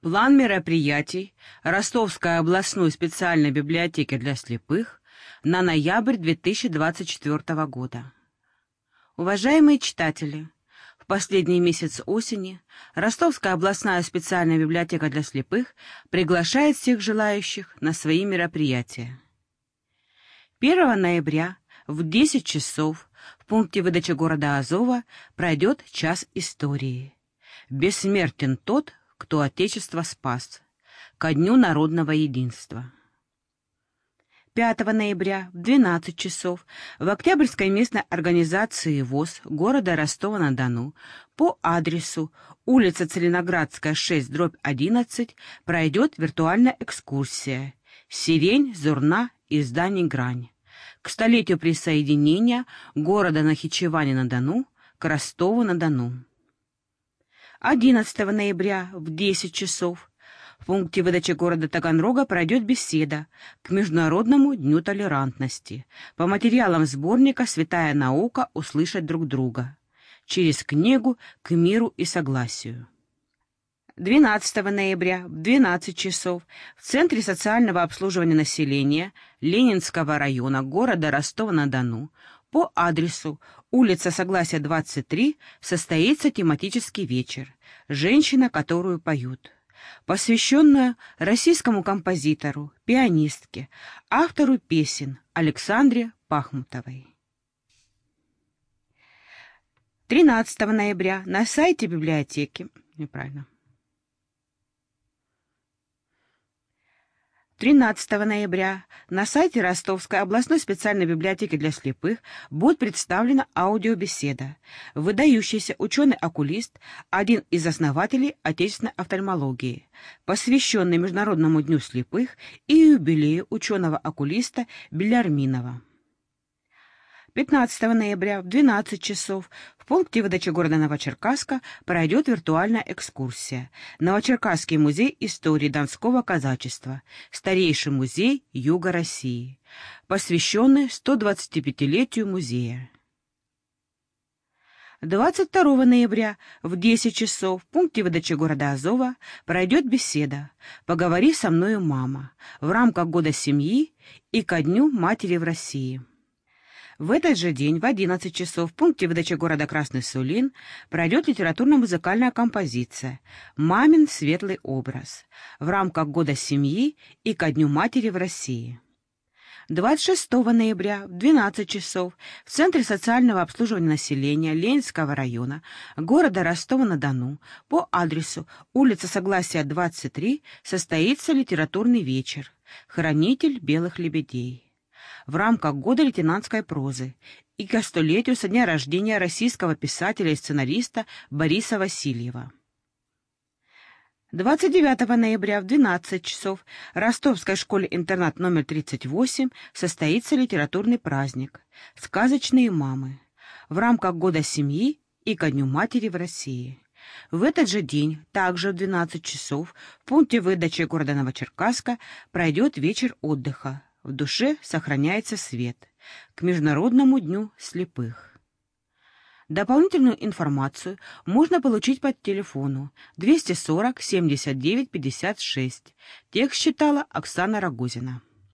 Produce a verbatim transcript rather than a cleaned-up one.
План мероприятий Ростовской областной специальной библиотеки для слепых на ноябрь две тысячи двадцать четвёртого года. Уважаемые читатели, в последний месяц осени Ростовская областная специальная библиотека для слепых приглашает всех желающих на свои мероприятия. первого ноября в десять часов в пункте выдачи города Азова пройдет час истории. Бессмертен тот, кто Отечество спас, ко Дню народного единства. пятого ноября в двенадцать часов в Октябрьской местной организации ВОС города Ростова-на-Дону по адресу улица Целиноградская, шесть, дробь одиннадцать пройдет виртуальная экскурсия «Сирень, Зурна и зданий Грань» к столетию присоединения города Нахичевани-на-Дону к Ростову-на-Дону. одиннадцатого ноября в десять часов в пункте выдачи города Таганрога пройдет беседа к Международному дню толерантности по материалам сборника «Святая наука. Услышать друг друга» через книгу «К миру и согласию». двенадцатого ноября в двенадцать часов в Центре социального обслуживания населения Ленинского района города Ростова-на-Дону по адресу улица Согласия, двадцать три состоится тематический вечер «Женщина, которую поют», посвященная российскому композитору, пианистке, автору песен Александре Пахмутовой. тринадцатого ноября на сайте библиотеки, неправильно, тринадцатого ноября на сайте Ростовской областной специальной библиотеки для слепых будет представлена аудиобеседа. Выдающийся ученый-окулист, один из основателей отечественной офтальмологии, посвященный Международному дню слепых и юбилею ученого-окулиста Белярминова. пятнадцатого ноября в двенадцать часов в пункте выдачи города Новочеркасска пройдет виртуальная экскурсия «Новочеркасский музей истории донского казачества», старейший музей Юга России, посвященный сто двадцатипятилетию музея. двадцать второго ноября в десять часов в пункте выдачи города Азова пройдет беседа «Поговори со мною, мама» в рамках Года семьи и ко Дню матери в России. В этот же день в одиннадцать часов в пункте выдачи города Красный Сулин пройдет литературно-музыкальная композиция «Мамин светлый образ» в рамках Года семьи и ко Дню матери в России. двадцать шестого ноября в двенадцать часов в Центре социального обслуживания населения Ленинского района города Ростова-на-Дону по адресу улица Согласия, двадцать три состоится литературный вечер «Хранитель белых лебедей» в рамках Года лейтенантской прозы и ко столетию со дня рождения российского писателя и сценариста Бориса Васильева. двадцать девятого ноября в двенадцать часов в Ростовской школе-интернат номер тридцать восемь состоится литературный праздник «Сказочные мамы» в рамках Года семьи и ко Дню матери в России. В этот же день, также в двенадцать часов, в пункте выдачи города Новочеркасска пройдет вечер отдыха «В душе сохраняется свет» к Международному дню слепых. Дополнительную информацию можно получить по телефону двести сорок семьдесят девять пятьдесят шесть. Текст читала Оксана Рогозина.